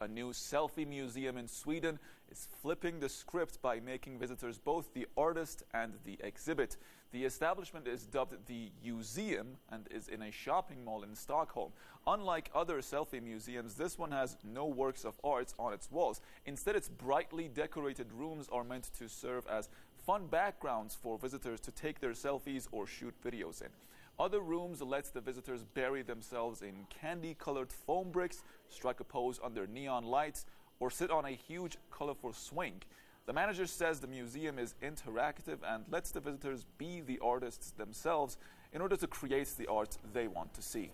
a new selfie museum in Sweden is flipping the script by making visitors both the artist and the exhibit. The establishment is dubbed the Museum and is in a shopping mall in Stockholm. Unlike other selfie museums, this one has no works of art on its walls. Instead, its brightly decorated rooms are meant to serve as fun backgrounds for visitors to take their selfies or shoot videos in. Other rooms let the visitors bury themselves in candy-colored foam bricks, strike a pose under neon lights, or sit on a huge, colorful swing. The manager says the museum is interactive and lets the visitors be the artists themselves in order to create the art they want to see.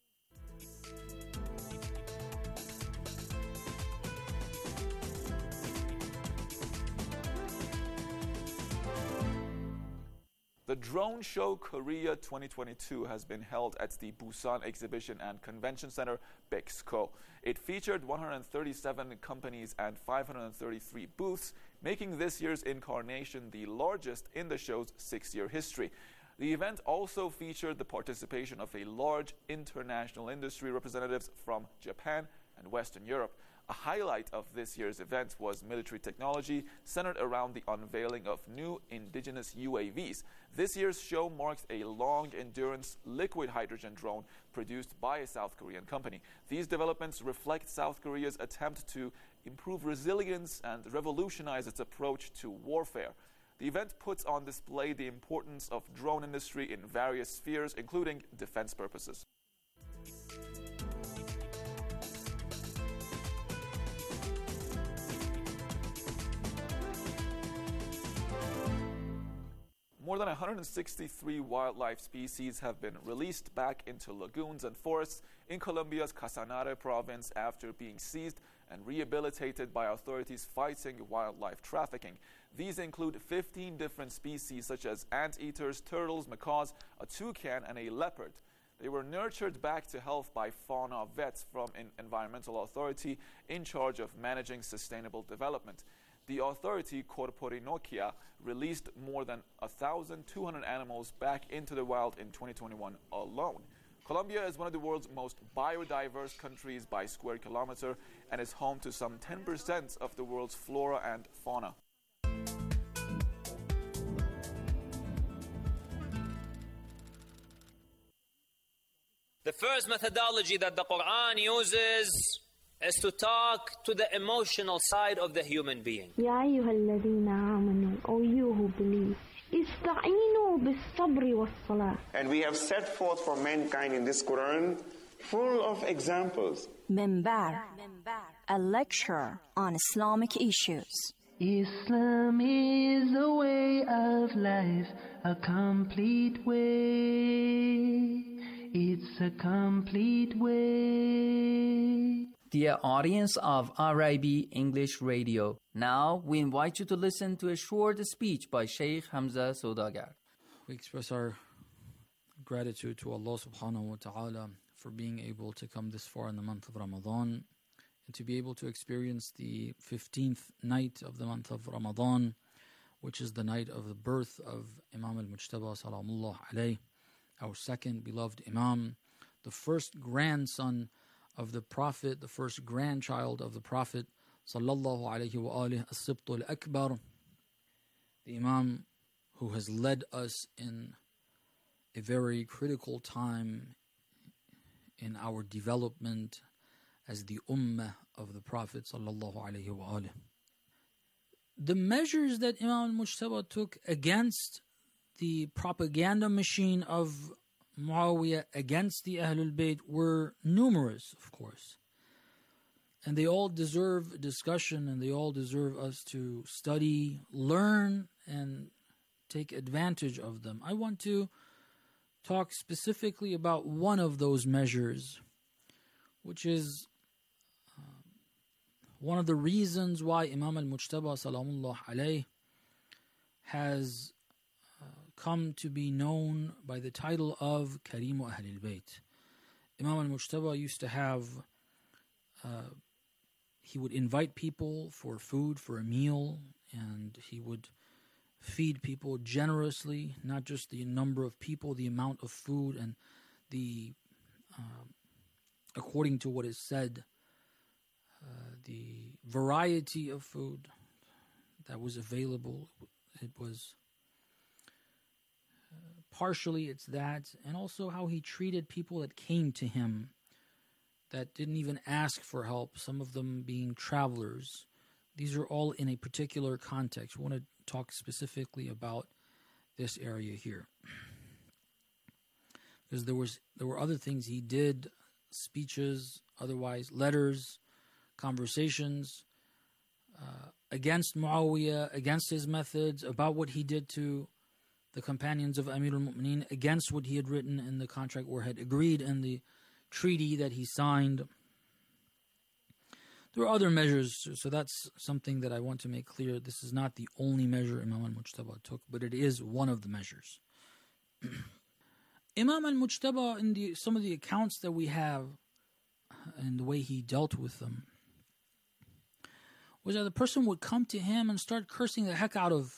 The Drone Show Korea 2022 has been held at the Busan Exhibition and Convention Center, BEXCO. It featured 137 companies and 533 booths, making this year's incarnation the largest in the show's 6-year history. The event also featured the participation of a large international industry representatives from Japan and Western Europe. A highlight of this year's event was military technology centered around the unveiling of new indigenous UAVs. This year's show marks a long-endurance liquid hydrogen drone produced by a South Korean company. These developments reflect South Korea's attempt to improve resilience and revolutionize its approach to warfare. The event puts on display the importance of drone industry in various spheres, including defense purposes. More than 163 wildlife species have been released back into lagoons and forests in Colombia's Casanare province after being seized and rehabilitated by authorities fighting wildlife trafficking. These include 15 different species such as anteaters, turtles, macaws, a toucan, and a leopard. They were nurtured back to health by fauna vets from an environmental authority in charge of managing sustainable development. The authority, Corporinokia, released more than 1,200 animals back into the wild in 2021 alone. Colombia is one of the world's most biodiverse countries by square kilometer and is home to some 10% of the world's flora and fauna. The first methodology that the Quran uses is to talk to the emotional side of the human being. يا أيها الذين آمنوا, O you who believe, استعينوا بالصبر والصلاة. And we have set forth for mankind in this Quran full of examples. Minbar, a lecture on Islamic issues. Islam is a way of life, a complete way. It's a complete way. Dear audience of RIB English Radio, now we invite you to listen to a short speech by Sheikh Hamza Saudagar. We express our gratitude to Allah subhanahu wa ta'ala for being able to come this far in the month of Ramadan and to be able to experience the 15th night of the month of Ramadan, which is the night of the birth of Imam al-Mujtaba salamullah alayh, our second beloved Imam, the first grandson of the Prophet, the first grandchild of the Prophet sallallahu alayhi wa alihi, as-Sibt al-Akbar, the Imam who has led us in a very critical time in our development as the ummah of the Prophet sallallahu alayhi wa alihi. The measures that Imam al-Mujtaba took against the propaganda machine of Muawiyah against the Ahlul Bayt were numerous, of course. And they all deserve discussion, and they all deserve us to study, learn, and take advantage of them. I want to talk specifically about one of those measures, which is one of the reasons why Imam al-Mujtaba salamullah alayh has come to be known by the title of Karimu Ahlul Bayt. Imam al-Mujtaba used to have, he would invite people for food, for a meal, and he would feed people generously, not just the number of people, the amount of food, and the, according to what is said, the variety of food that was available. It was partially it's that, and also how he treated people that came to him that didn't even ask for help, some of them being travelers. These are all in a particular context. We want to talk specifically about this area here. Because there were other things he did, speeches, otherwise letters, conversations against Muawiyah, against his methods, about what he did to the companions of Amir al-Mu'mineen, against what he had written in the contract or had agreed in the treaty that he signed. There are other measures, so that's something that I want to make clear. This is not the only measure Imam al-Mujtaba took, but it is one of the measures. Imam al-Mujtaba, in some of the accounts that we have, and the way he dealt with them, was that the person would come to him and start cursing the heck out of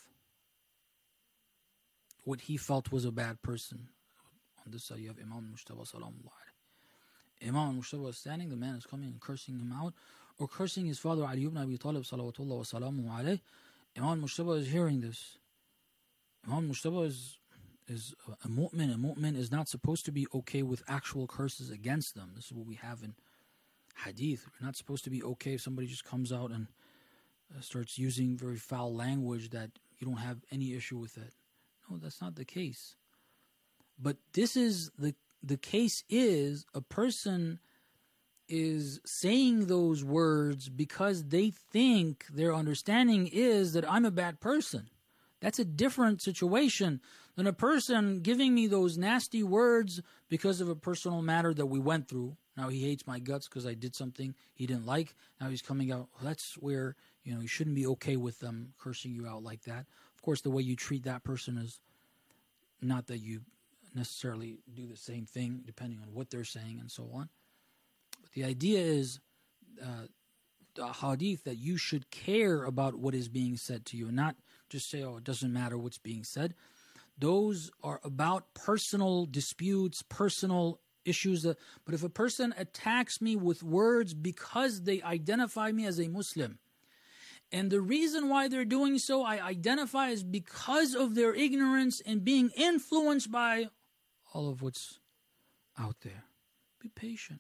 what he felt was a bad person. On this side you have Imam al-Mujtaba salamullah alayhi. Imam al-Mujtaba is standing, the man is coming and cursing him out, or cursing his father Ali ibn Abi Talib salawatullah wa salamu alayhi. Imam al-Mujtaba is hearing this. Imam al-Mujtaba is a mu'min. A mu'min is not supposed to be okay with actual curses against them. This is what we have in hadith. You're not supposed to be okay if somebody just comes out and starts using very foul language that you don't have any issue with it. No, that's not the case. But this is the case is a person is saying those words because they think their understanding is that I'm a bad person. That's a different situation than a person giving me those nasty words because of a personal matter that we went through. Now he hates my guts because I did something he didn't like. Now he's coming out. Well, that's where, you shouldn't be okay with them cursing you out like that. Of course, the way you treat that person is not that you necessarily do the same thing depending on what they're saying and so on. But the idea is the hadith that you should care about what is being said to you, not just say, oh, it doesn't matter what's being said. Those are about personal disputes, personal issues. But if a person attacks me with words because they identify me as a Muslim, and the reason why they're doing so, I identify as because of their ignorance and being influenced by all of what's out there. Be patient.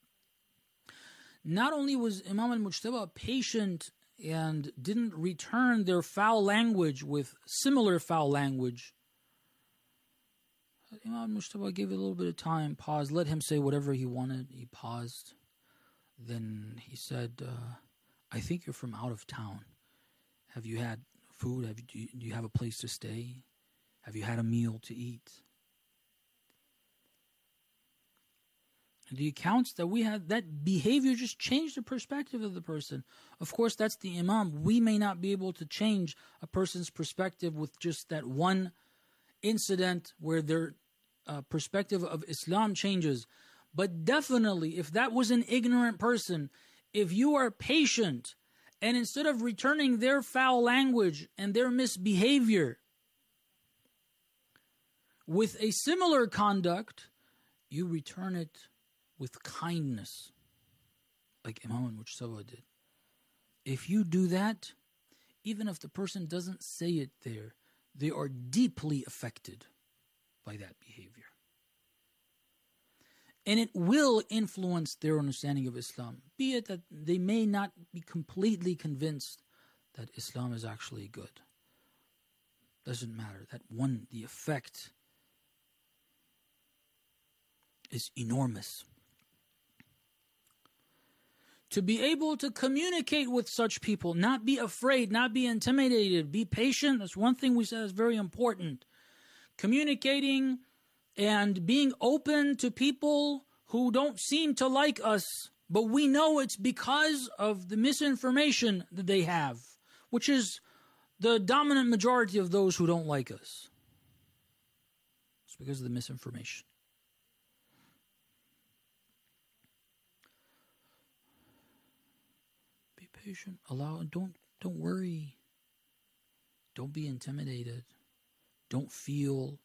Not only was Imam al-Mujtaba patient and didn't return their foul language with similar foul language, Imam al-Mujtaba gave it a little bit of time, paused, let him say whatever he wanted. He paused. Then he said, I think you're from out of town. Have you had food? Do you have a place to stay? Have you had a meal to eat? And the accounts that we had, that behavior just changed the perspective of the person. Of course, that's the Imam. We may not be able to change a person's perspective with just that one incident where their perspective of Islam changes. But definitely, if that was an ignorant person, if you are patient and instead of returning their foul language and their misbehavior with a similar conduct, you return it with kindness, like Imam al-Mujtaba did. If you do that, even if the person doesn't say it there, they are deeply affected by that behavior. And it will influence their understanding of Islam, be it that they may not be completely convinced that Islam is actually good. Doesn't matter. The effect is enormous. To be able to communicate with such people, not be afraid, not be intimidated, be patient. That's one thing we said is very important. Communicating and being open to people who don't seem to like us, but we know it's because of the misinformation that they have, which is the dominant majority of those who don't like us. It's because of the misinformation. Be patient. Don't worry. Don't be intimidated. Don't feel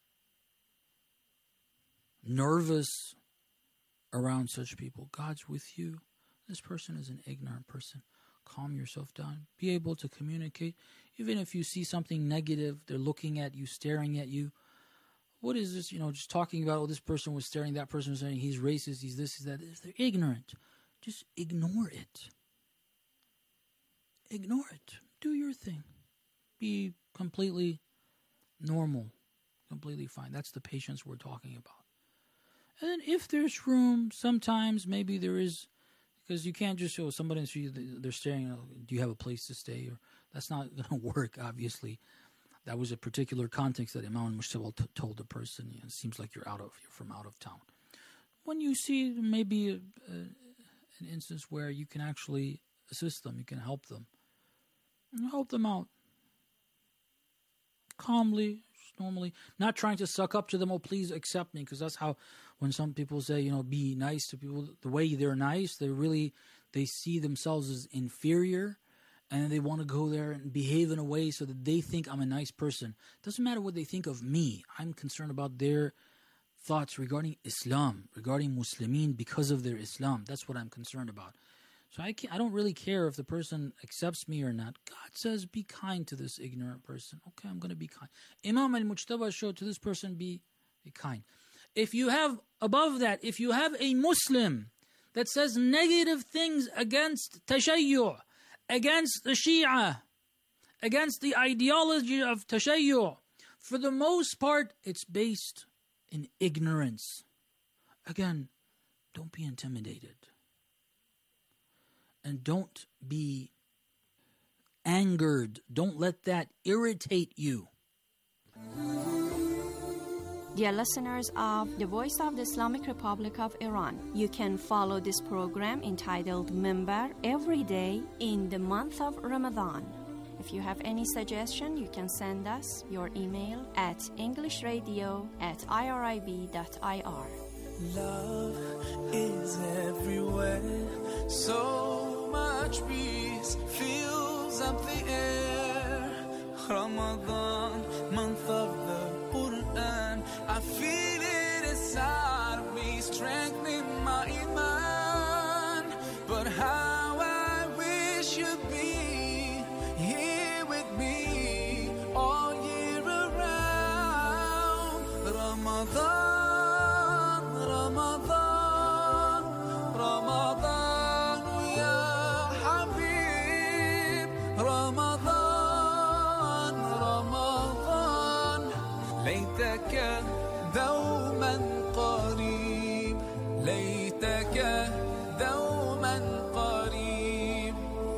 nervous around such people. God's with you. This person is an ignorant person. calm yourself down. Be able to communicate. Even if you see something negative, they're looking at you, staring at you. What is this? Just talking about, oh, this person was staring, that person was staring, he's racist, he's this, he's that. They're ignorant. Just ignore it. Ignore it. Do your thing. Be completely normal, completely fine. That's the patience we're talking about. And then if there's room, sometimes maybe there is, because you can't just show somebody in the street, they're staring, do you have a place to stay? Or that's not going to work, obviously. That was a particular context that Imam Mujtaba told the person, it seems like you're from out of town. When you see maybe an instance where you can actually assist them, you can help them. Help them out. Calmly, normally. Not trying to suck up to them, oh, please accept me. Because that's how, when some people say, be nice to people, the way they're nice, they see themselves as inferior. And they want to go there and behave in a way so that they think I'm a nice person. Doesn't matter what they think of me. I'm concerned about their thoughts regarding Islam, regarding Muslimin because of their Islam. That's what I'm concerned about. So I don't really care if the person accepts me or not. God says, be kind to this ignorant person. Okay, I'm going to be kind. Imam al-Mujtaba showed to this person, be kind. If you have, above that, if you have a Muslim that says negative things against Tashayyu', against the Shia, against the ideology of Tashayyu', for the most part, it's based in ignorance. Again, don't be intimidated. And don't be angered. Don't let that irritate you. Dear listeners of the Voice of the Islamic Republic of Iran, you can follow this program entitled Minbar every day in the month of Ramadan. If you have any suggestion, you can send us your email at englishradio@irib.ir. Love is everywhere. So much peace fills up the air. Ramadan, month of the Quran. I feel it inside of me, strengthening my iman. But how I wish you'd be here with me all year around. Ramadan, Ramadan, Ramadan, ya Habib. Ramadan, Ramadan, ليتك دوما قريب، ليتك دوما قريب.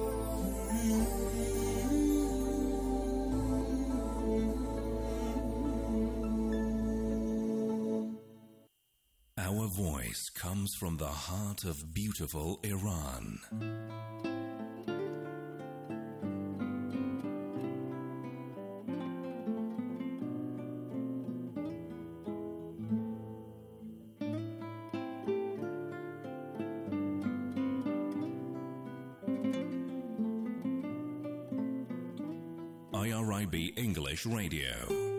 Our voice comes from the heart of beautiful Iran. IRIB English Radio.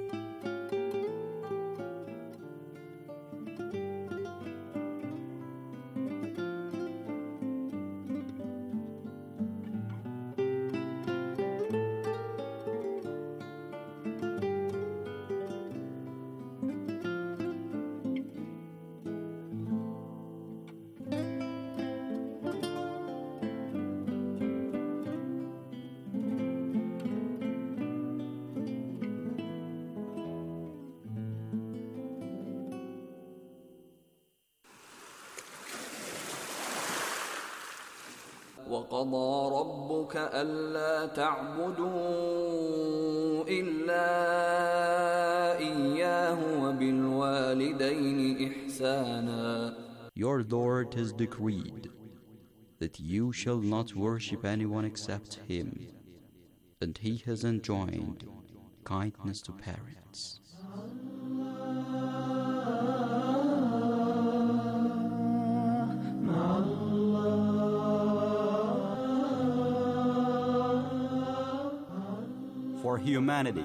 وقضى ربك ألا تعبدوا إلا إياه وبالوالدين إحسانا. Your Lord has decreed that you shall not worship anyone except Him, and He has enjoined kindness to parents. For humanity,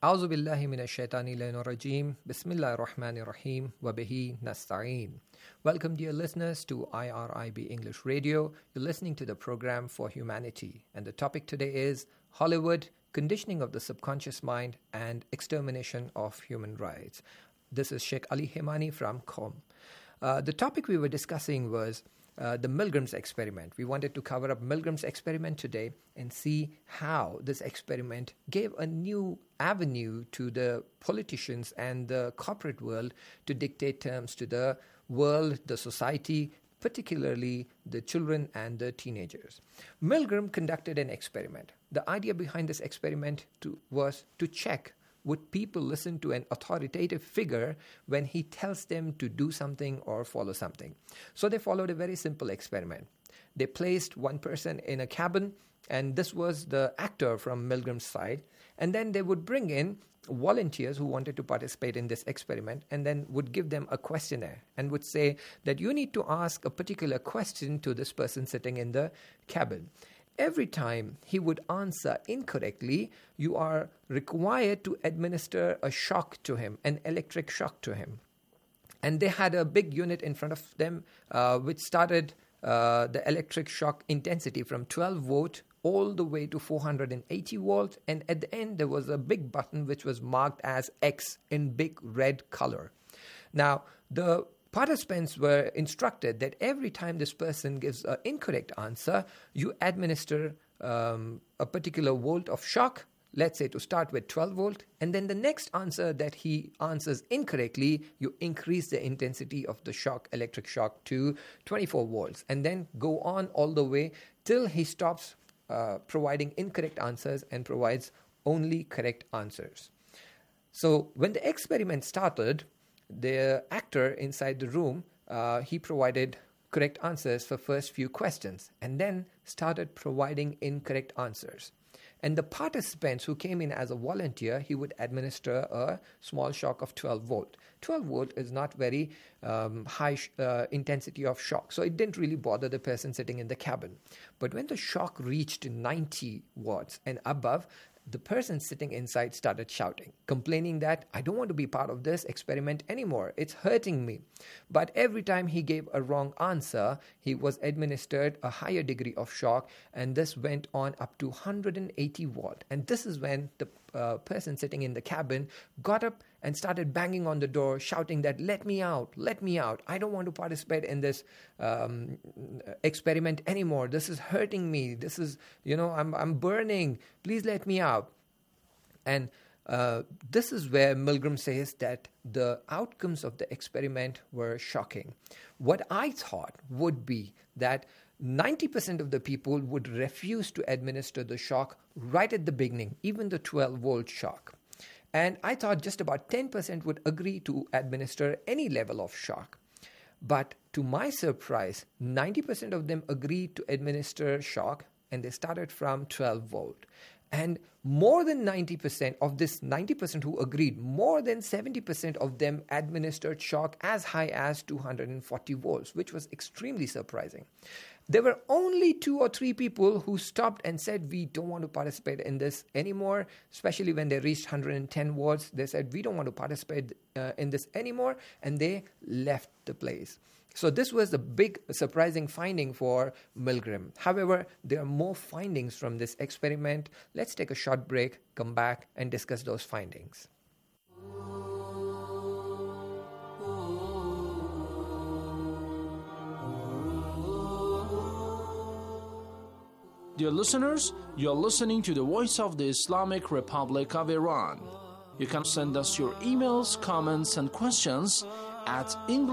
أعوذ بالله من الشيطان الرجيم بسم الله الرحمن الرحيم وبه نستعين. Welcome, dear listeners, to IRIB English Radio. You're listening to the program For Humanity, and the topic today is Hollywood, Conditioning of the Subconscious Mind and Extermination of Human Rights. This is Sheikh Ali Hemani from Qom. The topic we were discussing was the Milgram's experiment. We wanted to cover up Milgram's experiment today and see how this experiment gave a new avenue to the politicians and the corporate world to dictate terms to the world, the society, particularly the children and the teenagers. Milgram conducted an experiment. The idea behind this experiment was to check, would people listen to an authoritative figure when he tells them to do something or follow something? So they followed a very simple experiment. They placed one person in a cabin, and this was the actor from Milgram's side, and then they would bring in volunteers who wanted to participate in this experiment, and then would give them a questionnaire and would say that you need to ask a particular question to this person sitting in the cabin. Every time he would answer incorrectly, you are required to administer a shock to him, an electric shock to him. And they had a big unit in front of them which started the electric shock intensity from 12 volt all the way to 480 volts. And at the end, there was a big button which was marked as X in big red color. Now, the participants were instructed that every time this person gives an incorrect answer, you administer a particular volt of shock, let's say to start with 12 volt, and then the next answer that he answers incorrectly, you increase the intensity of the shock, electric shock, to 24 volts, and then go on all the way till he stops providing incorrect answers and provides only correct answers. So when the experiment started, the actor inside the room, he provided correct answers for first few questions and then started providing incorrect answers. And the participants who came in as a volunteer, he would administer a small shock of 12 volt. 12 volt is not very high intensity of shock, so it didn't really bother the person sitting in the cabin. But when the shock reached 90 watts and above, the person sitting inside started shouting, complaining that I don't want to be part of this experiment anymore. It's hurting me. But every time he gave a wrong answer, he was administered a higher degree of shock, and this went on up to 180 watt. And this is when the person sitting in the cabin got up and started banging on the door, shouting that, let me out, I don't want to participate in this experiment anymore. This is hurting me. This is, I'm burning. Please let me out. And this is where Milgram says that the outcomes of the experiment were shocking. What I thought would be that 90% of the people would refuse to administer the shock right at the beginning, even the 12 volt shock. And I thought just about 10% would agree to administer any level of shock. But to my surprise, 90% of them agreed to administer shock, and they started from 12 volt. And more than 90% of this 90% who agreed, more than 70% of them administered shock as high as 240 volts, which was extremely surprising. There were only 2 or 3 people who stopped and said, we don't want to participate in this anymore, especially when they reached 110 watts. They said, we don't want to participate in this anymore, and they left the place. So this was the big surprising finding for Milgram. However, there are more findings from this experiment. Let's take a short break, come back, and discuss those findings. Dear listeners, you are listening to the Voice of the Islamic Republic of Iran. You can send us your emails, comments, and questions at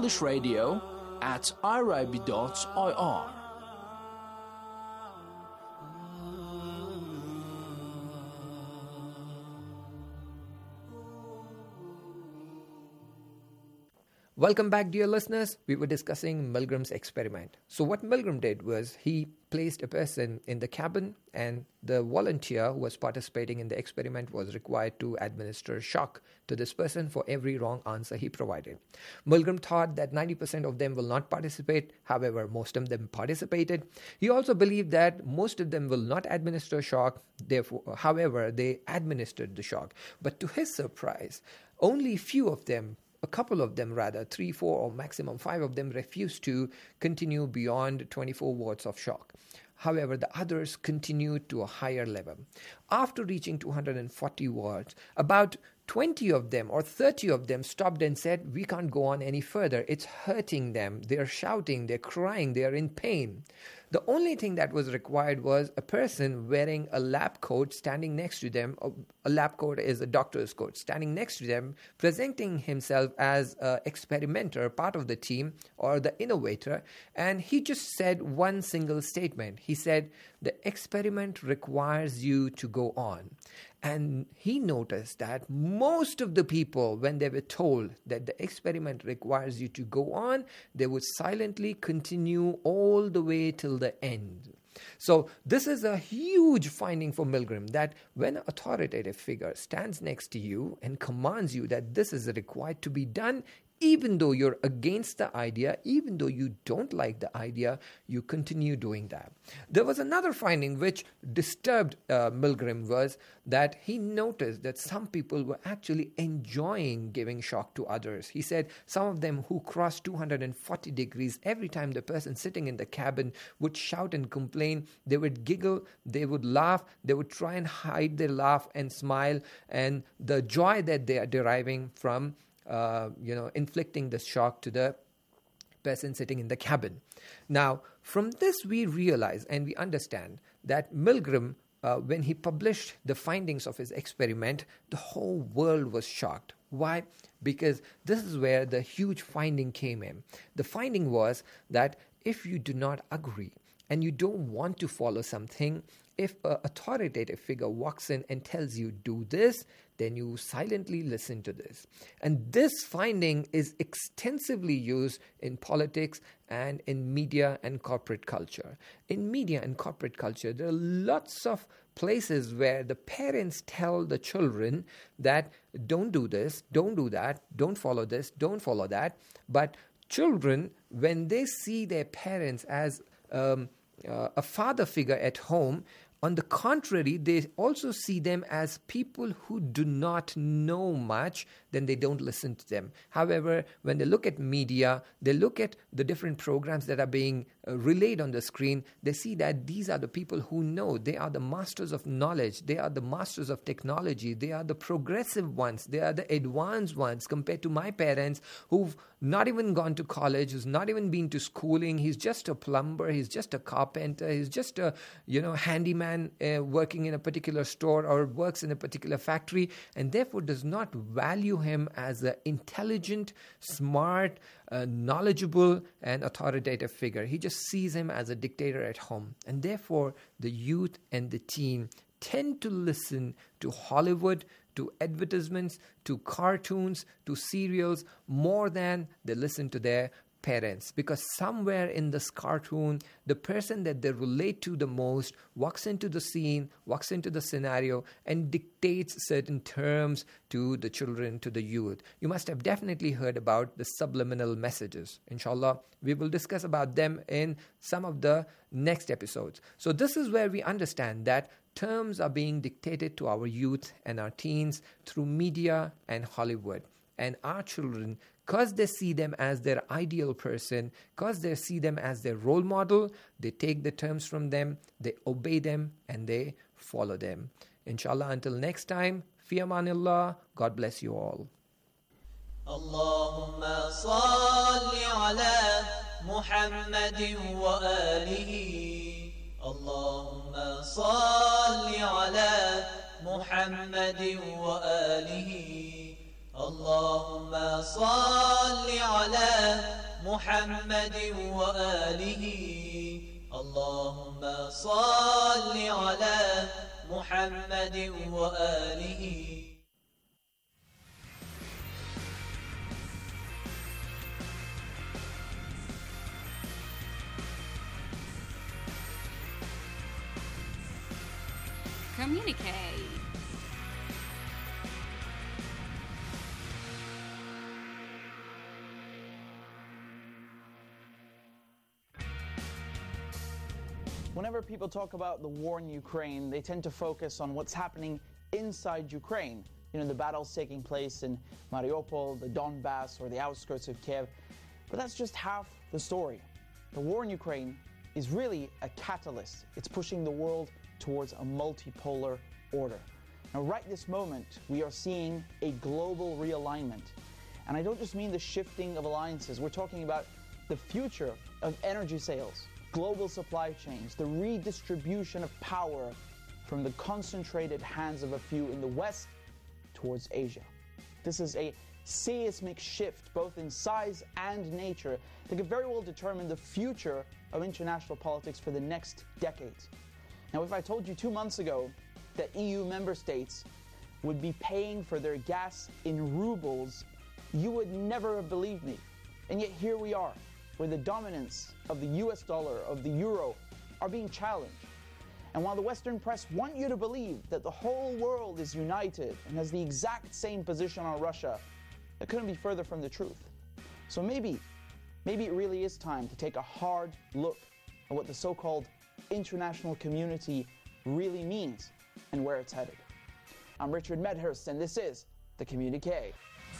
englishradio@irib.ir. Welcome back, dear listeners. We were discussing Milgram's experiment. So what Milgram did was he placed a person in the cabin, and the volunteer who was participating in the experiment was required to administer shock to this person for every wrong answer he provided. Milgram thought that 90% of them will not participate. However, most of them participated. He also believed that most of them will not administer shock. Therefore, however, they administered the shock. But to his surprise, only a couple of them rather, 3, 4 or maximum 5 of them refused to continue beyond 24 watts of shock. However, the others continued to a higher level. After reaching 240 watts, about 20 of them or 30 of them stopped and said, we can't go on any further. It's hurting them. They're shouting, they're crying, they're in pain. The only thing that was required was a person wearing a lab coat standing next to them. A lab coat is a doctor's coat, standing next to them, presenting himself as an experimenter, part of the team or the innovator. And he just said one single statement. He said, the experiment requires you to go on. And he noticed that most of the people, when they were told that the experiment requires you to go on, they would silently continue all the way till the end. So this is a huge finding for Milgram, that when an authoritative figure stands next to you and commands you that this is required to be done, even though you're against the idea, even though you don't like the idea, you continue doing that. There was another finding which disturbed Milgram, was that he noticed that some people were actually enjoying giving shock to others. He said some of them who crossed 240 degrees, every time the person sitting in the cabin would shout and complain, they would giggle, they would laugh, they would try and hide their laugh and smile, and the joy that they are deriving from inflicting the shock to the person sitting in the cabin. Now, from this we realize and we understand that Milgram, when he published the findings of his experiment, the whole world was shocked. Why? Because this is where the huge finding came in. The finding was that if you do not agree and you don't want to follow something, if an authoritative figure walks in and tells you do this, then you silently listen to this. And this finding is extensively used in politics and in media and corporate culture. In media and corporate culture, there are lots of places where the parents tell the children that don't do this, don't do that, don't follow this, don't follow that. But children, when they see their parents as a father figure at home, on the contrary, they also see them as people who do not know much, then they don't listen to them. However, when they look at media, they look at the different programs that are being relayed on the screen, they see that these are the people who know. They are the masters of knowledge. They are the masters of technology. They are the progressive ones. They are the advanced ones compared to my parents who've not even gone to college, who's not even been to schooling. He's just a plumber. He's just a carpenter. He's just a handyman working in a particular store or works in a particular factory, and therefore does not value him as an intelligent, smart, knowledgeable and authoritative figure. He just sees him as a dictator at home. And therefore, the youth and the teen tend to listen to Hollywood, to advertisements, to cartoons, to serials, more than they listen to their parents, because somewhere in this cartoon, the person that they relate to the most walks into the scene, walks into the scenario, and dictates certain terms to the children, to the youth. You must have definitely heard about the subliminal messages. Inshallah, we will discuss about them in some of the next episodes. So this is where we understand that terms are being dictated to our youth and our teens through media and Hollywood. And our children, because they see them as their ideal person, because they see them as their role model, they take the terms from them, they obey them, and they follow them. Inshallah, until next time, fi amanillah, God bless you all. Allahumma salli ala Muhammadin wa alihi. Allahumma salli ala Muhammadin wa alihi. اللهم صل على محمد وآله اللهم صل على محمد وآله communique. Whenever people talk about the war in Ukraine, they tend to focus on what's happening inside Ukraine. The battles taking place in Mariupol, the Donbass, or the outskirts of Kiev. But that's just half the story. The war in Ukraine is really a catalyst. It's pushing the world towards a multipolar order. Now, right this moment, we are seeing a global realignment. And I don't just mean the shifting of alliances. We're talking about the future of energy sales, global supply chains, the redistribution of power from the concentrated hands of a few in the West towards Asia. This is a seismic shift, both in size and nature, that could very well determine the future of international politics for the next decades. Now, if I told you 2 months ago that EU member states would be paying for their gas in rubles, you would never have believed me. And yet here we are, where the dominance of the US dollar, of the euro, are being challenged. And while the Western press want you to believe that the whole world is united and has the exact same position on Russia, it couldn't be further from the truth. So maybe it really is time to take a hard look at what the so-called international community really means and where it's headed. I'm Richard Medhurst, and this is The Communique.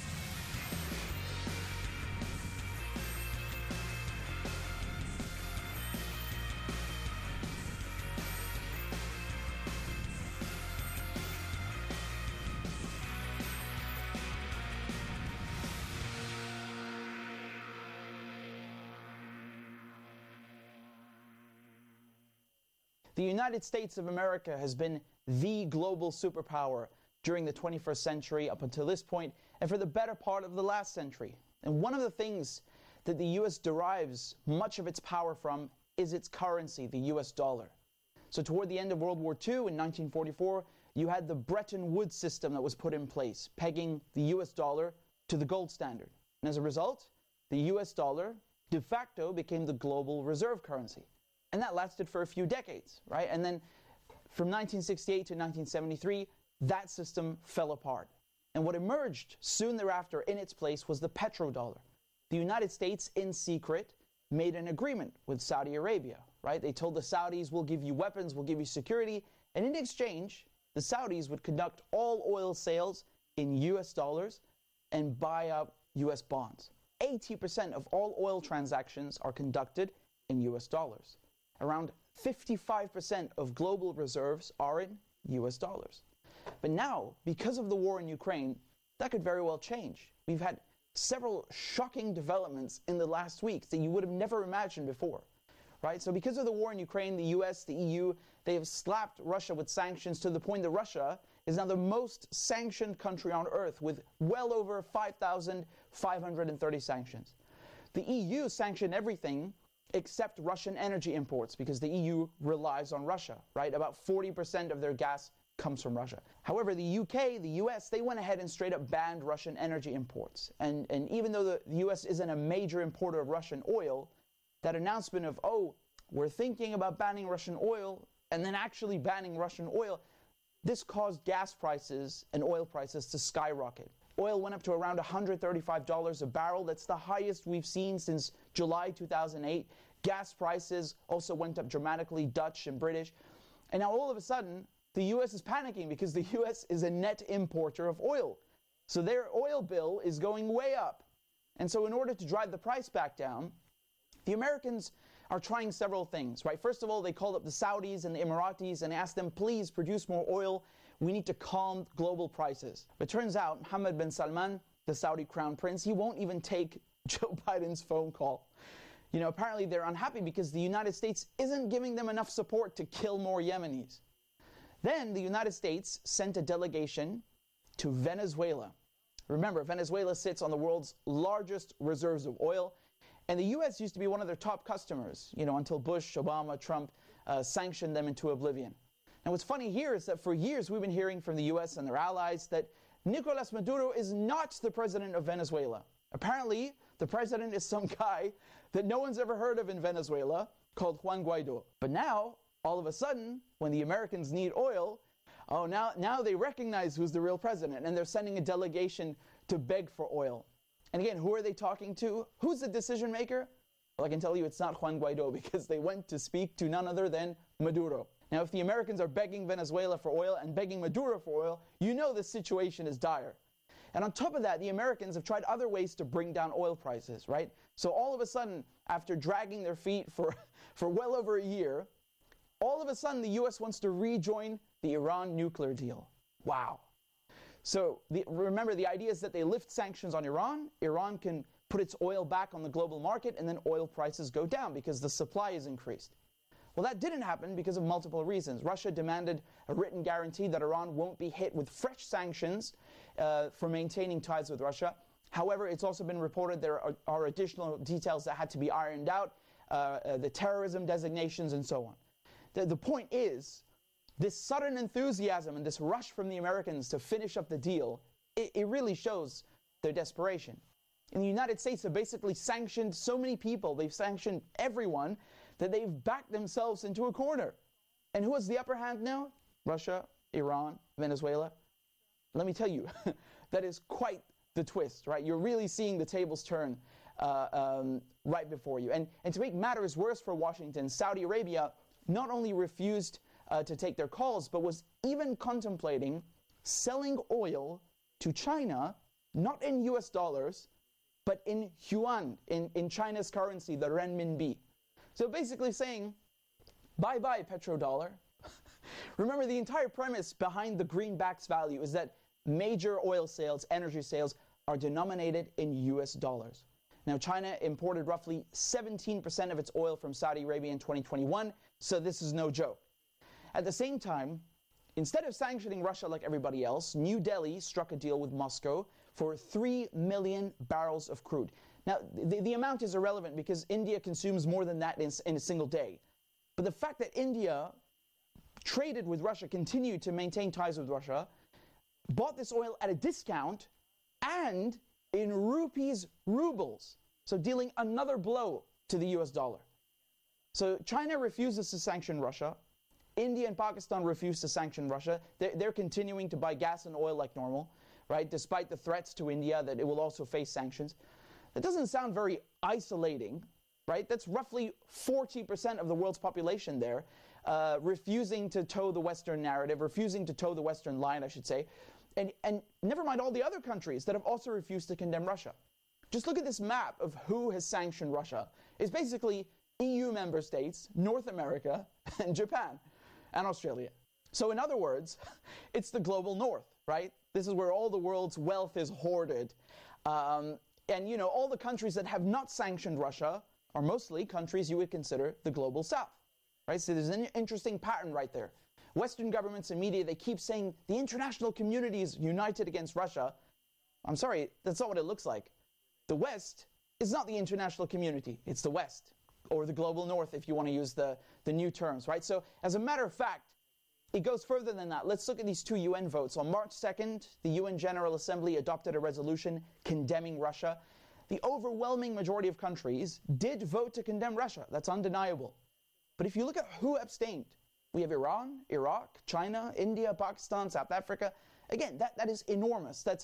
The United States of America has been the global superpower during the 21st century up until this point, and for the better part of the last century. And one of the things that the US derives much of its power from is its currency, the US dollar. So toward the end of World War II in 1944, you had the Bretton Woods system that was put in place, pegging the US dollar to the gold standard. And as a result, the US dollar de facto became the global reserve currency. And that lasted for a few decades, right? And then from 1968 to 1973, that system fell apart. And what emerged soon thereafter in its place was the petrodollar. The United States, in secret, made an agreement with Saudi Arabia, right? They told the Saudis, we'll give you weapons, we'll give you security. And in exchange, the Saudis would conduct all oil sales in US dollars and buy up US bonds. 80% of all oil transactions are conducted in US dollars. Around 55% of global reserves are in US dollars. But now, because of the war in Ukraine, that could very well change. We've had several shocking developments in the last weeks that you would have never imagined before, right? So because of the war in Ukraine, the US, the EU, they have slapped Russia with sanctions to the point that Russia is now the most sanctioned country on earth with well over 5,530 sanctions. The EU sanctioned everything except Russian energy imports because the EU relies on Russia, right? About 40% of their gas comes from Russia. However, the UK, the US, they went ahead and straight up banned Russian energy imports. And even though the US isn't a major importer of Russian oil, that announcement of, we're thinking about banning Russian oil and then actually banning Russian oil, this caused gas prices and oil prices to skyrocket. Oil went up to around $135 a barrel. That's the highest we've seen since July 2008. Gas prices also went up dramatically, Dutch and British. And now all of a sudden, the US is panicking because the US is a net importer of oil. So their oil bill is going way up. And so in order to drive the price back down, the Americans are trying several things, right? First of all, they called up the Saudis and the Emiratis and asked them, please produce more oil. We need to calm global prices. But it turns out Mohammed bin Salman, the Saudi crown prince, he won't even take Joe Biden's phone call. Apparently they're unhappy because the United States isn't giving them enough support to kill more Yemenis. Then the United States sent a delegation to Venezuela. Remember, Venezuela sits on the world's largest reserves of oil, and the U.S. used to be one of their top customers, until Bush, Obama, Trump sanctioned them into oblivion. And what's funny here is that for years we've been hearing from the U.S. and their allies that Nicolas Maduro is not the president of Venezuela. Apparently, the president is some guy that no one's ever heard of in Venezuela called Juan Guaido. But now, all of a sudden, when the Americans need oil, Oh, now they recognize who's the real president, and they're sending a delegation to beg for oil. And again, who are they talking to? Who's the decision maker? Well, I can tell you it's not Juan Guaido, because they went to speak to none other than Maduro. Now, if the Americans are begging Venezuela for oil and begging Maduro for oil, you know the situation is dire. And on top of that, the Americans have tried other ways to bring down oil prices, right? So all of a sudden, after dragging their feet for well over a year, all of a sudden the U.S. wants to rejoin the Iran nuclear deal. Wow. So remember, the idea is that they lift sanctions on Iran. Iran can put its oil back on the global market, and then oil prices go down because the supply is increased. Well, that didn't happen because of multiple reasons. Russia demanded a written guarantee that Iran won't be hit with fresh sanctions for maintaining ties with Russia. However, it's also been reported there are additional details that had to be ironed out, the terrorism designations and so on. The point is, this sudden enthusiasm and this rush from the Americans to finish up the deal, it really shows their desperation. And the United States have basically sanctioned so many people, they've sanctioned everyone, that they've backed themselves into a corner. And who has the upper hand now? Russia, Iran, Venezuela. Let me tell you, that is quite the twist, right? You're really seeing the tables turn right before you. And to make matters worse for Washington, Saudi Arabia not only refused to take their calls, but was even contemplating selling oil to China, not in US dollars, but in yuan, in China's currency, the renminbi. So basically saying, bye-bye petrodollar. Remember, the entire premise behind the greenback's value is that major oil sales, energy sales, are denominated in US dollars. Now, China imported roughly 17% of its oil from Saudi Arabia in 2021, so this is no joke. At the same time, instead of sanctioning Russia like everybody else, New Delhi struck a deal with Moscow for 3 million barrels of crude. Now, the amount is irrelevant because India consumes more than that in a single day. But the fact that India traded with Russia, continued to maintain ties with Russia, bought this oil at a discount and in rubles, so dealing another blow to the US dollar. So China refuses to sanction Russia. India and Pakistan refuse to sanction Russia. They're continuing to buy gas and oil like normal, right? Despite the threats to India that it will also face sanctions. That doesn't sound very isolating, right? That's roughly 40% of the world's population there, refusing to toe the Western narrative, refusing to toe the Western line, I should say. And never mind all the other countries that have also refused to condemn Russia. Just look at this map of who has sanctioned Russia. It's basically EU member states, North America, and Japan, and Australia. So in other words, it's the global north, right? This is where all the world's wealth is hoarded. And, you know, all the countries that have not sanctioned Russia are mostly countries you would consider the global south, right? So there's an interesting pattern right there. Western governments and media, they keep saying the international community is united against Russia. I'm sorry, that's not what it looks like. The West is not the international community. It's the West, or the global north if you want to use the new terms, right? So as a matter of fact, it goes further than that. Let's look at these two UN votes. On March 2nd, the UN General Assembly adopted a resolution condemning Russia. The overwhelming majority of countries did vote to condemn Russia. That's undeniable. But if you look at who abstained, we have Iran, Iraq, China, India, Pakistan, South Africa. Again, that is enormous. That's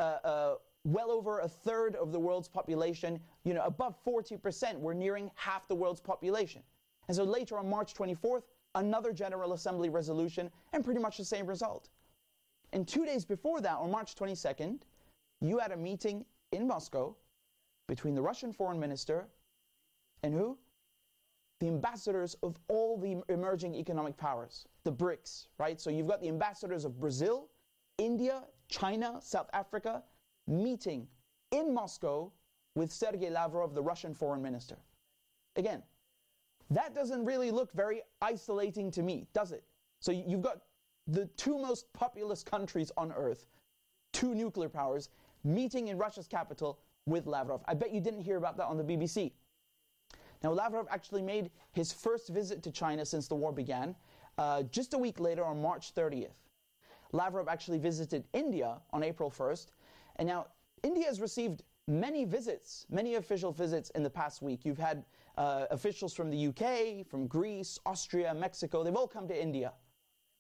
well over a third of the world's population, you know, above 40%. We're nearing half the world's population. And so later on March 24th, another General Assembly resolution, and pretty much the same result. And 2 days before that, on March 22nd, you had a meeting in Moscow between the Russian foreign minister and who? The ambassadors of all the emerging economic powers, the BRICS, right? So you've got the ambassadors of Brazil, India, China, South Africa, meeting in Moscow with Sergei Lavrov, the Russian foreign minister. Again, that doesn't really look very isolating to me, does it? So you've got the two most populous countries on earth, two nuclear powers, meeting in Russia's capital with Lavrov. I bet you didn't hear about that on the BBC. Now, Lavrov actually made his first visit to China since the war began, just a week later on March 30th. Lavrov actually visited India on April 1st, and now India has received many visits, many official visits in the past week. You've had officials from the UK, from Greece, Austria, Mexico. They've all come to India.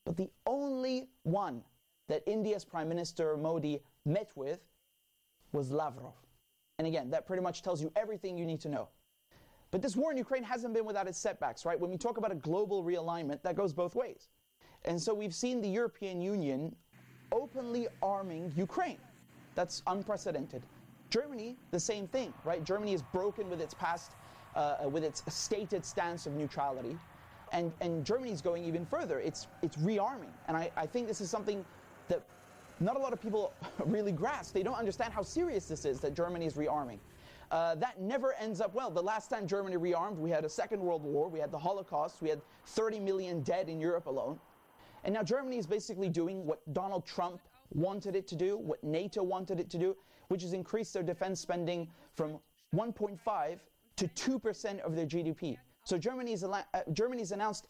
But the only one that India's Prime Minister Modi met with was Lavrov. And again, that pretty much tells you everything you need to know. But this war in Ukraine hasn't been without its setbacks, right? When we talk about a global realignment, that goes both ways. And so we've seen the European Union openly arming Ukraine. That's unprecedented. Germany, the same thing, right? Germany is broken with its past, with its stated stance of neutrality. And Germany's going even further. It's rearming. And I think this is something that not a lot of people really grasp. They don't understand how serious this is, that Germany is rearming. That never ends up well. The last time Germany rearmed, we had a Second World War, we had the Holocaust, we had 30 million dead in Europe alone. And now Germany is basically doing what Donald Trump wanted it to do, what NATO wanted it to do, which is increase their defense spending from 1.5 to 2% of their GDP. So Germany's announced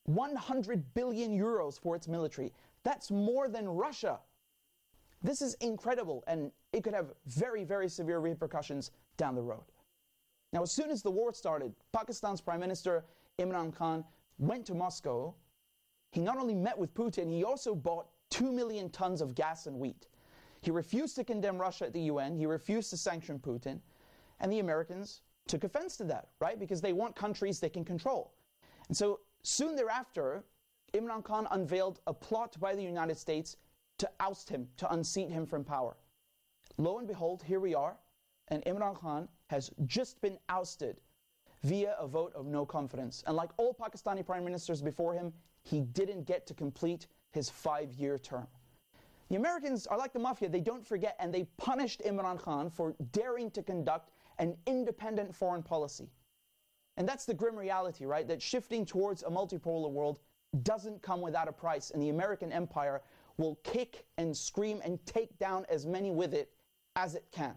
100 billion euros for its military. That's more than Russia. This is incredible, and it could have very, very severe repercussions down the road. Now, as soon as the war started, Pakistan's Prime Minister Imran Khan went to Moscow. He not only met with Putin, he also bought 2 million tons of gas and wheat. He refused to condemn Russia at the UN. He refused to sanction Putin. And the Americans took offense to that, right? Because they want countries they can control. And so soon thereafter, Imran Khan unveiled a plot by the United States to oust him, to unseat him from power. Lo and behold, here we are, and Imran Khan has just been ousted via a vote of no confidence. And like all Pakistani prime ministers before him, he didn't get to complete his 5-year term. The Americans are like the mafia. They don't forget, and they punished Imran Khan for daring to conduct an independent foreign policy. And that's the grim reality, right? That shifting towards a multipolar world doesn't come without a price, and the American empire will kick and scream and take down as many with it as it can.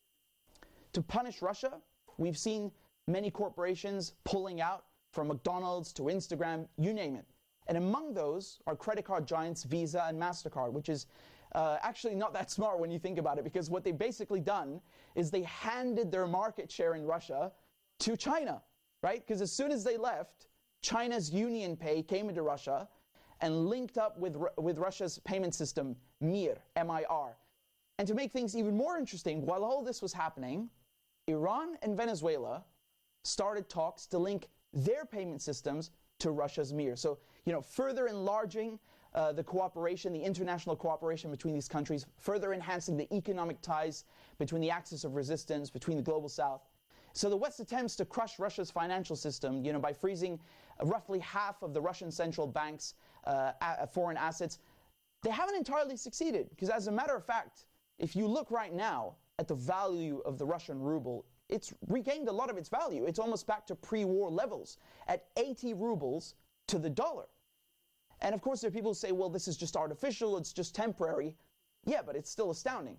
To punish Russia, we've seen many corporations pulling out, from McDonald's to Instagram, you name it. And among those are credit card giants Visa and MasterCard, which is actually not that smart when you think about it, because what they've basically done is they handed their market share in Russia to China, right? Because as soon as they left, China's UnionPay came into Russia and linked up with Russia's payment system, Mir, M-I-R. And to make things even more interesting, while all this was happening, Iran and Venezuela started talks to link their payment systems to Russia's Mir. So, further enlarging the cooperation, the international cooperation between these countries, further enhancing the economic ties between the axis of resistance, between the global south. So the West attempts to crush Russia's financial system, by freezing roughly half of the Russian central bank's foreign assets. They haven't entirely succeeded, because as a matter of fact, if you look right now at the value of the Russian ruble, it's regained a lot of its value. It's almost back to pre-war levels at 80 rubles to the dollar. And of course, there are people who say, well, this is just artificial, it's just temporary. Yeah, but it's still astounding.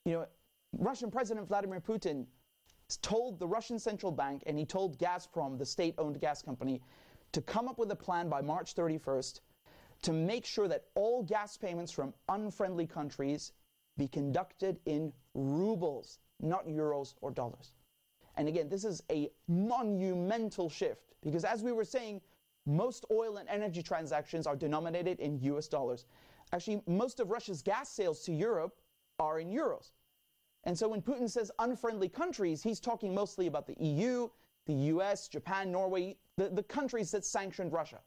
Russian President Vladimir Putin told the Russian central bank, and he told Gazprom, the state-owned gas company, to come up with a plan by March 31st to make sure that all gas payments from unfriendly countries be conducted in rubles, not euros or dollars. And again, this is a monumental shift, because as we were saying, most oil and energy transactions are denominated in US dollars. Actually, most of Russia's gas sales to Europe are in euros. And so when Putin says unfriendly countries, he's talking mostly about the EU, the US, Japan, Norway, the countries that sanctioned Russia.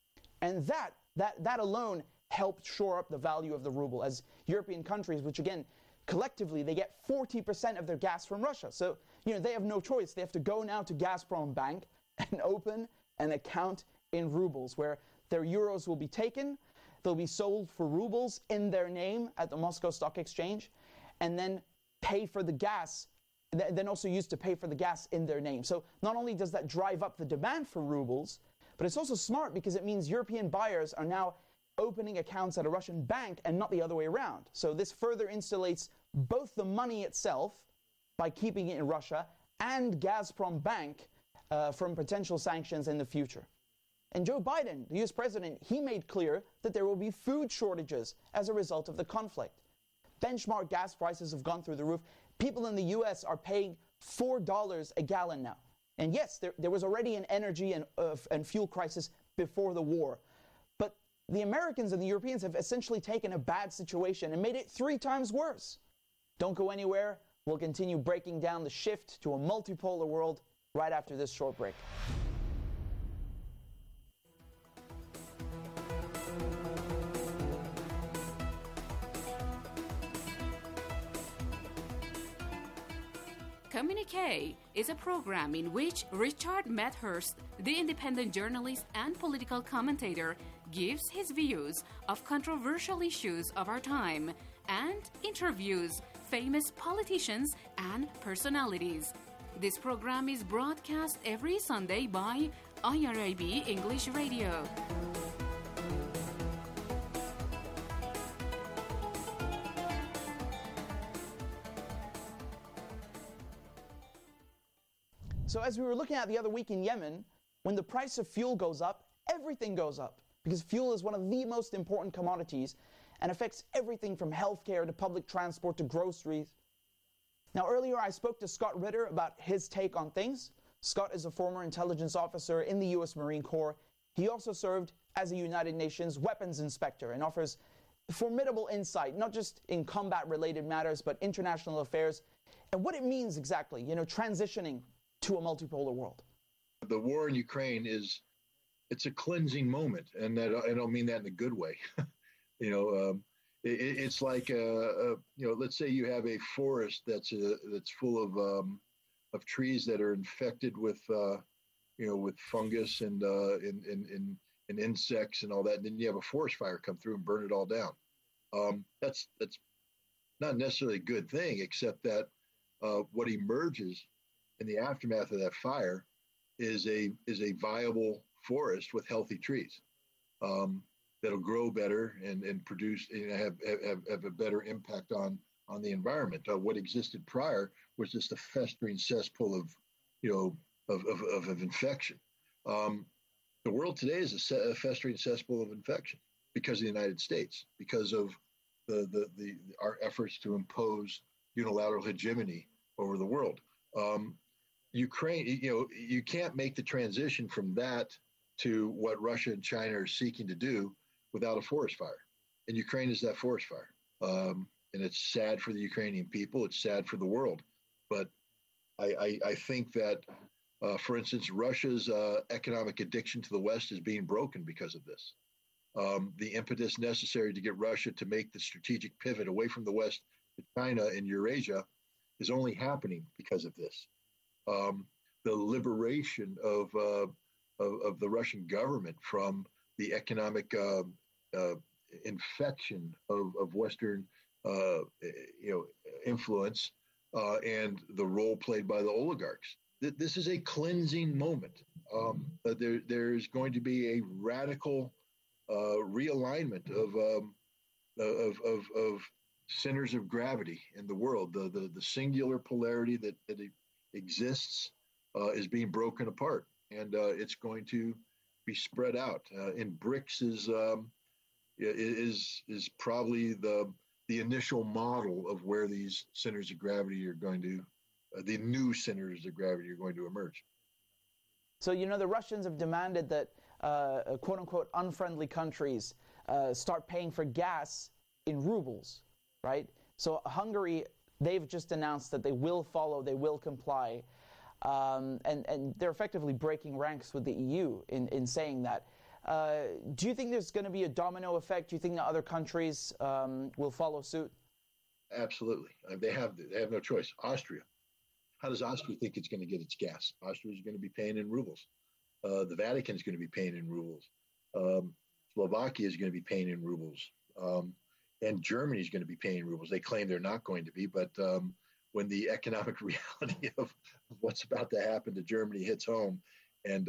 And that alone helped shore up the value of the ruble, as European countries, which again, collectively, they get 40% of their gas from Russia. So, they have no choice. They have to go now to Gazprom Bank and open an account in rubles, where their euros will be taken, they'll be sold for rubles in their name at the Moscow Stock Exchange, and then pay for the gas, then also used to pay for the gas in their name. So not only does that drive up the demand for rubles, but it's also smart because it means European buyers are now opening accounts at a Russian bank and not the other way around. So this further insulates both the money itself by keeping it in Russia and Gazprom Bank from potential sanctions in the future. And Joe Biden, the US president, he made clear that there will be food shortages as a result of the conflict. Benchmark gas prices have gone through the roof. People in the US are paying $4 a gallon now. And yes, there was already an energy and fuel crisis before the war. But the Americans and the Europeans have essentially taken a bad situation and made it 3 times worse. Don't go anywhere. We'll continue breaking down the shift to a multipolar world right after this short break. Communique is a program in which Richard Medhurst, the independent journalist and political commentator, gives his views of controversial issues of our time and interviews famous politicians and personalities. This program is broadcast every Sunday by IRIB English Radio. So as we were looking at the other week in Yemen, when the price of fuel goes up, everything goes up, because fuel is one of the most important commodities and affects everything from healthcare to public transport to groceries. Now earlier I spoke to Scott Ritter about his take on things. Scott is a former intelligence officer in the U.S. Marine Corps. He also served as a United Nations weapons inspector and offers formidable insight, not just in combat-related matters, but international affairs, and what it means exactly, transitioning to a multipolar world. The war in Ukraine it's a cleansing moment, and I don't mean that in a good way. It's like let's say you have a forest that's full of trees that are infected with with fungus and insects and all that, and then you have a forest fire come through and burn it all down. That's not necessarily a good thing, except that what emerges in the aftermath of that fire is a viable forest with healthy trees that'll grow better and produce have a better impact on the environment. What existed prior was just a festering cesspool of infection. The world today is a festering cesspool of infection because of the United States, because of our efforts to impose unilateral hegemony over the world. Ukraine, you can't make the transition from that to what Russia and China are seeking to do without a forest fire. And Ukraine is that forest fire. And it's sad for the Ukrainian people. It's sad for the world. But I think that, for instance, Russia's economic addiction to the West is being broken because of this. The impetus necessary to get Russia to make the strategic pivot away from the West to China and Eurasia is only happening because of this. The liberation of the Russian government from the economic infection of Western influence and the role played by the oligarchs. This is a cleansing moment. There's going to be a radical realignment of centers of gravity in the world. The singular polarity that exists is being broken apart, and it's going to be spread out. And BRICS is probably the initial model of where these centers of gravity are going to, the new centers of gravity are going to emerge. So, the Russians have demanded that quote-unquote unfriendly countries start paying for gas in rubles, right? So Hungary, they've just announced that they will follow, they will comply. And they're effectively breaking ranks with the EU in saying that. Do you think there's going to be a domino effect? Do you think that other countries will follow suit? Absolutely. They have no choice. Austria. How does Austria think it's going to get its gas? Austria is going to be paying in rubles. The Vatican is going to be paying in rubles. Slovakia is going to be paying in rubles. And Germany is going to be paying in rubles. They claim they're not going to be, but when the economic reality of what's about to happen to Germany hits home, and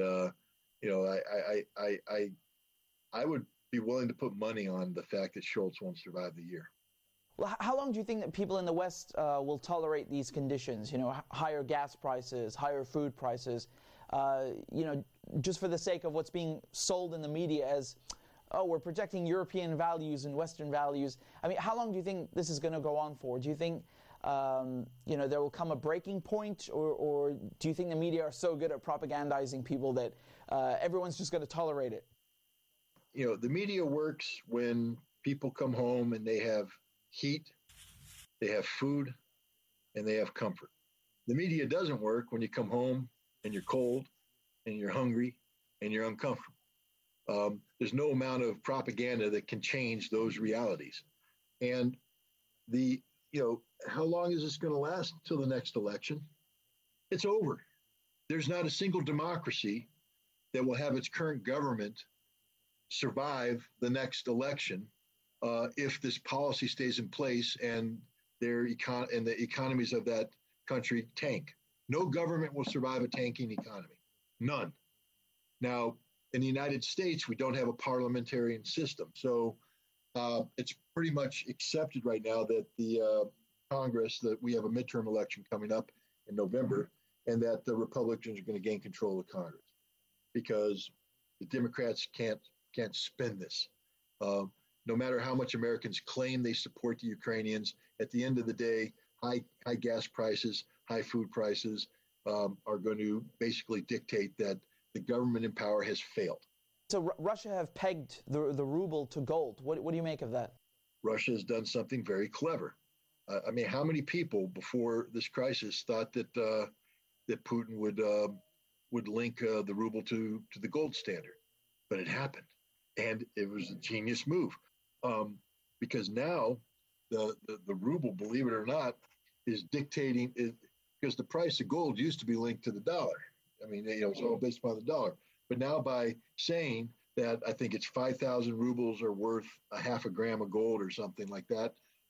I would be willing to put money on the fact that Scholz won't survive the year. Well, how long do you think that people in the West will tolerate these conditions? Higher gas prices, higher food prices, just for the sake of what's being sold in the media as, we're protecting European values and Western values. I mean, how long do you think this is going to go on for? Do you think, there will come a breaking point, or do you think the media are so good at propagandizing people that everyone's just going to tolerate it? the media works when people come home and they have heat, they have food, and they have comfort. The media doesn't work when you come home and you're cold and you're hungry and you're uncomfortable. There's no amount of propaganda that can change those realities. And how long is this going to last until the next election? It's over. There's not a single democracy that will have its current government survive the next election if this policy stays in place and the economies of that country tank. No government will survive a tanking economy. None. Now, in the United States, we don't have a parliamentarian system. So it's pretty much accepted right now that the Congress, that we have a midterm election coming up in November, and that the Republicans are going to gain control of Congress because the Democrats can't spin this. No matter how much Americans claim they support the Ukrainians, at the end of the day, high gas prices, high food prices are going to basically dictate that the government in power has failed. So Russia have pegged the ruble to gold. What do you make of that? Russia has done something very clever. How many people before this crisis thought that Putin would link the ruble to the gold standard? But it happened, and it was a genius move because now the ruble, believe it or not, is dictating because the price of gold used to be linked to the dollar. It's all based upon the dollar. But now by saying that I think it's 5,000 rubles are worth a half a gram of gold or something like that,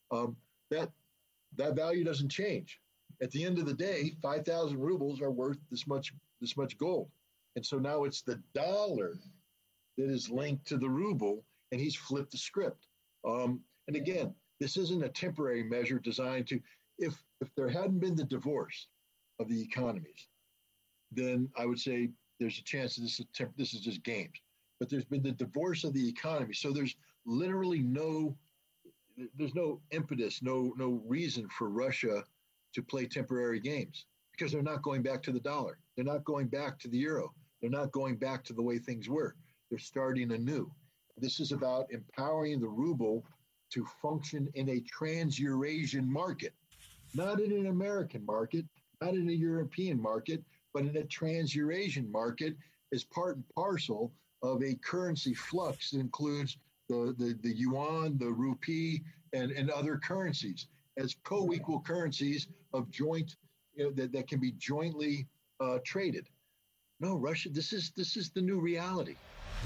that value doesn't change. At the end of the day, 5,000 rubles are worth this much gold. And so now it's the dollar that is linked to the ruble, and he's flipped the script. And again, this isn't a temporary measure designed to, if there hadn't been the divorce of the economies, then I would say there's a chance that this is just games. But there's been the divorce of the economy. So there's literally no impetus, no reason for Russia to play temporary games because they're not going back to the dollar. They're not going back to the euro. They're not going back to the way things were. They're starting anew. This is about empowering the ruble to function in a trans-Eurasian market, not in an American market, not in a European market, but in a trans-Eurasian market as part and parcel of a currency flux that includes the yuan, the rupee, and other currencies as co-equal currencies of joint that can be jointly traded. No, Russia, this is the new reality.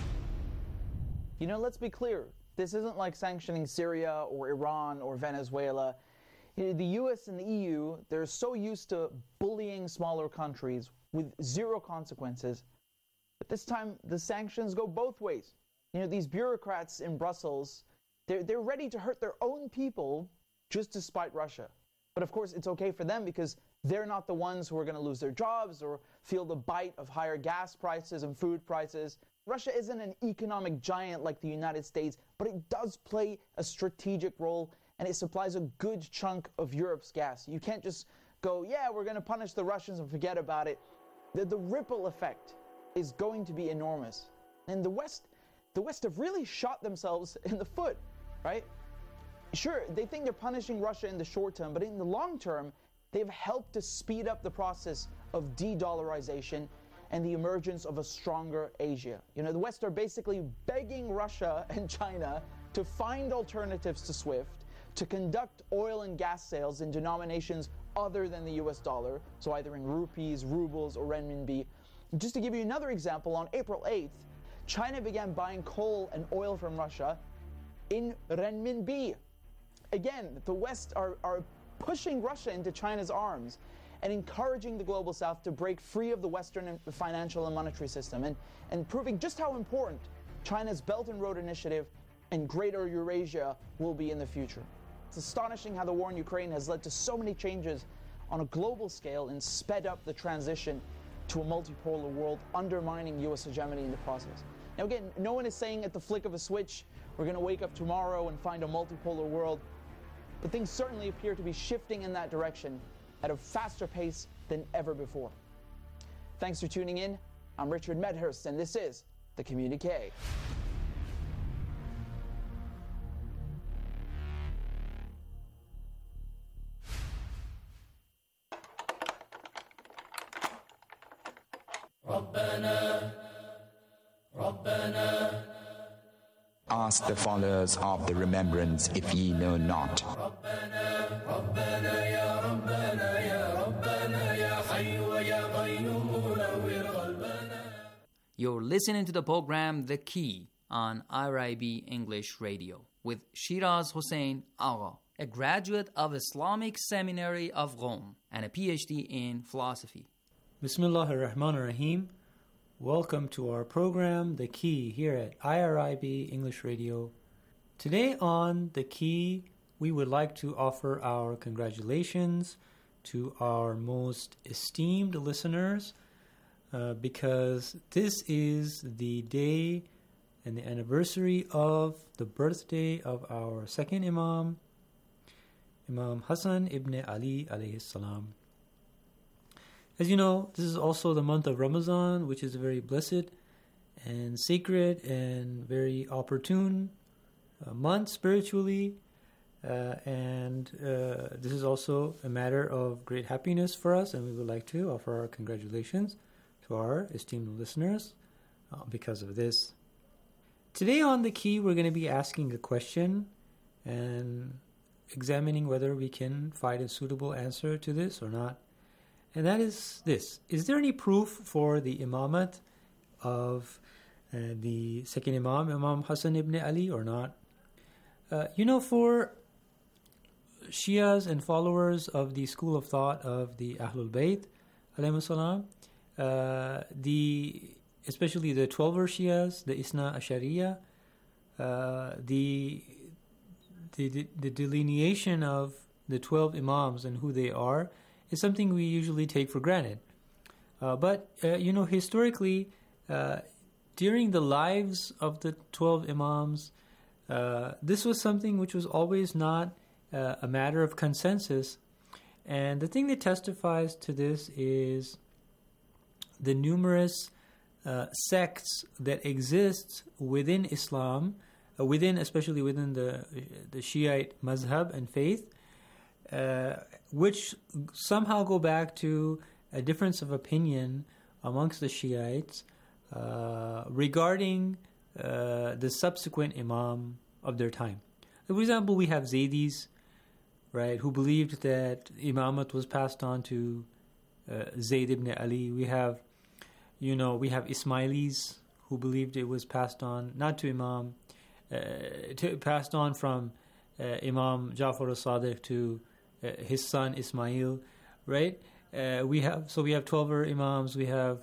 Let's be clear. This isn't like sanctioning Syria or Iran or Venezuela. The US and the EU, they're so used to bullying smaller countries with zero consequences. But this time, the sanctions go both ways. These bureaucrats in Brussels, they're ready to hurt their own people just to spite Russia. But of course, it's okay for them because they're not the ones who are going to lose their jobs or feel the bite of higher gas prices and food prices. Russia isn't an economic giant like the United States, but it does play a strategic role, and it supplies a good chunk of Europe's gas. You can't just go, yeah, we're going to punish the Russians and forget about it. The ripple effect is going to be enormous. And the West have really shot themselves in the foot, right? Sure, they think they're punishing Russia in the short term, but in the long term, they've helped to speed up the process of de-dollarization and the emergence of a stronger Asia. The West are basically begging Russia and China to find alternatives to SWIFT, to conduct oil and gas sales in denominations other than the US dollar, so either in rupees, rubles, or renminbi. Just to give you another example, on April 8th, China began buying coal and oil from Russia in renminbi. Again, the West are pushing Russia into China's arms and encouraging the global South to break free of the Western financial and monetary system, and proving just how important China's Belt and Road Initiative and Greater Eurasia will be in the future. It's astonishing how the war in Ukraine has led to so many changes on a global scale and sped up the transition to a multipolar world, undermining U.S. hegemony in the process. Now again, no one is saying at the flick of a switch, we're going to wake up tomorrow and find a multipolar world, but things certainly appear to be shifting in that direction at a faster pace than ever before. Thanks for tuning in. I'm Richard Medhurst, and this is The Communique. Ask the followers of the remembrance if ye know not. You're listening to the program The Key on IRIB English Radio with Shiraz Hussain Agha, a graduate of Islamic Seminary of Rome and a PhD in philosophy. Bismillahir Rahmanir Rahim. Welcome to our program, The Key, here at IRIB English Radio. Today on The Key, we would like to offer our congratulations to our most esteemed listeners because this is the day and the anniversary of the birthday of our second Imam, Imam Hassan ibn Ali alayhi salam. As you know, this is also the month of Ramadan, which is a very blessed and sacred and very opportune month spiritually. And this is also a matter of great happiness for us, and we would like to offer our congratulations to our esteemed listeners because of this. Today on The Key, we're going to be asking a question and examining whether we can find a suitable answer to this or not. And that is this. Is there any proof for the imamat of the second Imam, Imam Hassan ibn Ali, or not? For Shias and followers of the school of thought of the Ahlul Bayt, alayhimus salam, especially the 12er Shias, the Isna Ashariya, the delineation of the 12 Imams and who they are is something we usually take for granted. But historically, during the lives of the 12 Imams, this was something which was always not a matter of consensus. And the thing that testifies to this is the numerous sects that exist within Islam, especially within the Shiite mazhab and faith, which somehow go back to a difference of opinion amongst the Shiites regarding the subsequent Imam of their time. For example, we have Zaydis, right, who believed that Imamat was passed on to Zayd ibn Ali. We have Ismailis who believed it was passed on, not to Imam, passed on from Imam Ja'far al-Sadiq to his son Ismail, right? We have 12 Imams. We have,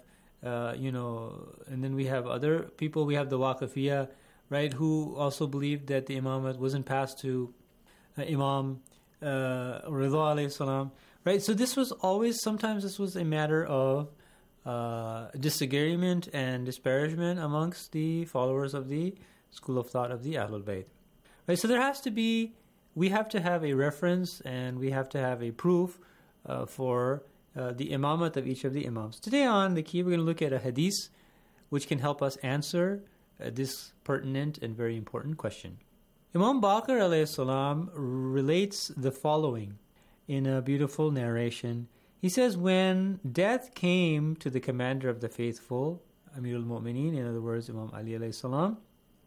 and then we have other people. We have the Waqifiyya, right, who also believed that the Imamat wasn't passed to Imam Ridha alayhi salam, right? So sometimes this was a matter of disagreement and disparagement amongst the followers of the school of thought of the Ahlul Bayt. Right? So we have to have a reference and we have to have a proof for the imamat of each of the imams. Today on The Key, we're going to look at a hadith which can help us answer this pertinent and very important question. Imam Baqir alayhi salam relates the following in a beautiful narration. He says, when death came to the commander of the faithful, Amir al-Mu'mineen, in other words, Imam Ali alayhi salam,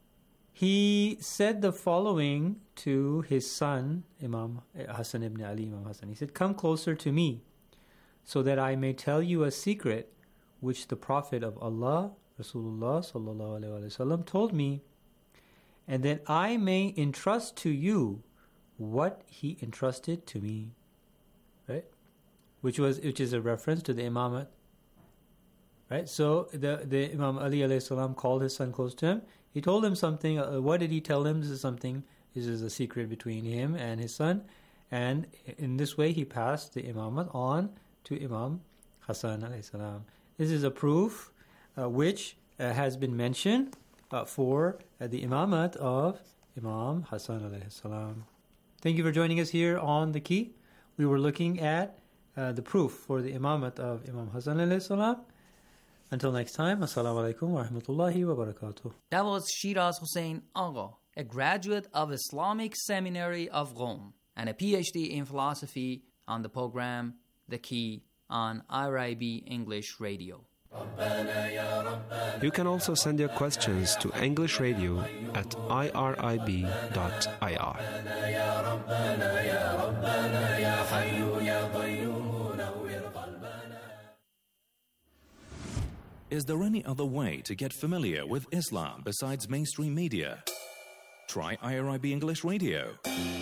he said the following to his son, Imam Hassan ibn Ali, Imam Hassan. He said, come closer to me, so that I may tell you a secret which the Prophet of Allah, Rasulullah sallallahu alaihi wasallam, told me, and that I may entrust to you what he entrusted to me. Right? Which is a reference to the imamat. Right? So the Imam Ali alayhi salam called his son close to him. He told him something. What did he tell him? This is a secret between him and his son. And in this way, he passed the imamat on to Imam Hassan alayhi salam. This is a proof which has been mentioned for the imamat of Imam Hassan alayhi salam. Thank you for joining us here on The Key. We were looking at the proof for the imamat of Imam Hassan alayhi salam. Until next time, assalamu alaikum wa rahmatullahi wa barakatuh. That was Shiraz Hussain Agha, a graduate of Islamic Seminary of Rome and a PhD in philosophy, on the program The Key on IRIB English Radio. You can also send your questions to English Radio at irib.ir. Is there any other way to get familiar with Islam besides mainstream media? Try IRIB English Radio.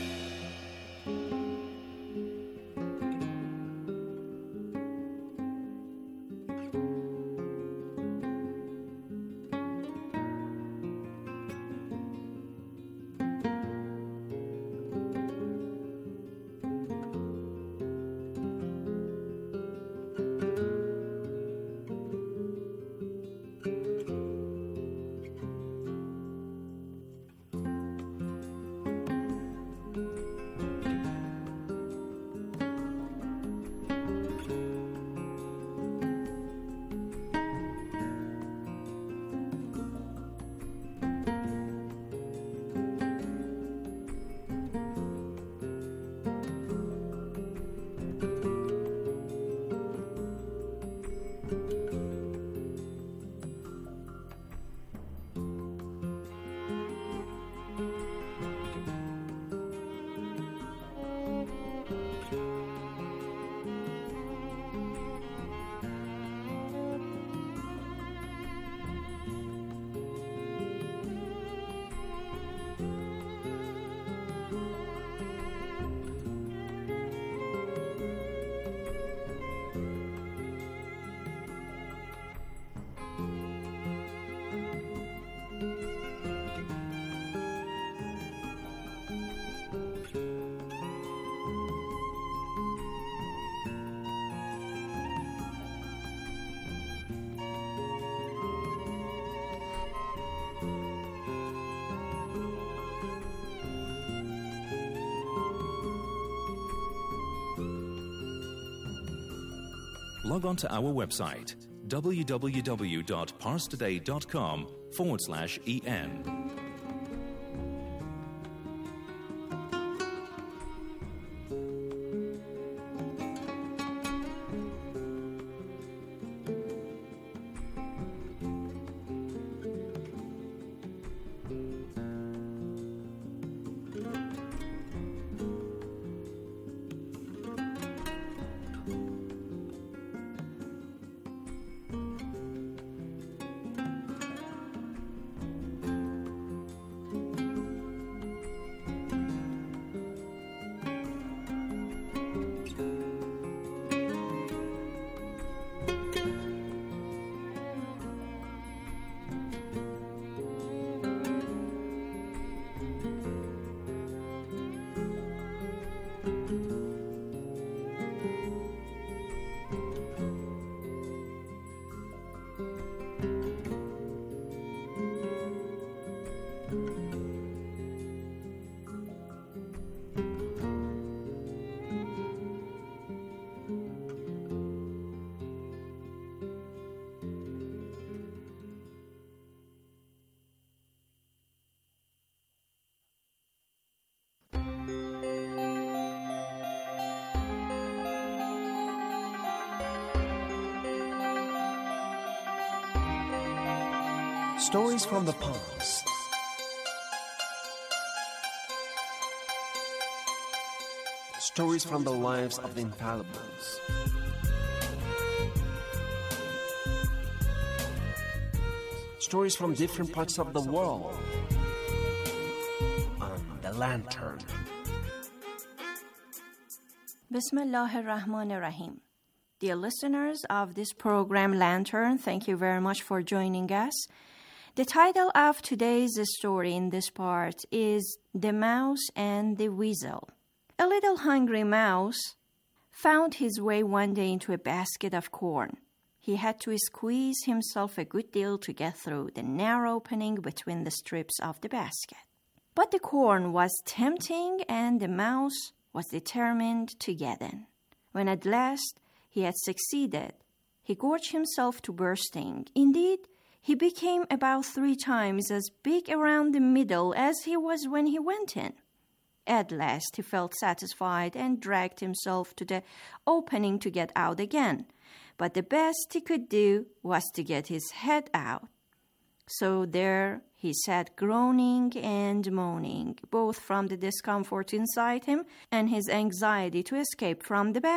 Log on to our website, www.parstoday.com/en. Stories from the past. Stories from the lives of the infallibles. Stories from different parts of the world. On the Lantern. Bismillah ar-Rahman ar-Rahim. Dear listeners of this program Lantern, thank you very much for joining us. The title of today's story in this part is The Mouse and the Weasel. A little hungry mouse found his way one day into a basket of corn. He had to squeeze himself a good deal to get through the narrow opening between the strips of the basket. But the corn was tempting and the mouse was determined to get in. When at last he had succeeded, he gorged himself to bursting. Indeed, he became about 3 times as big around the middle as he was when he went in. At last he felt satisfied and dragged himself to the opening to get out again. But the best he could do was to get his head out. So there he sat groaning and moaning, both from the discomfort inside him and his anxiety to escape from the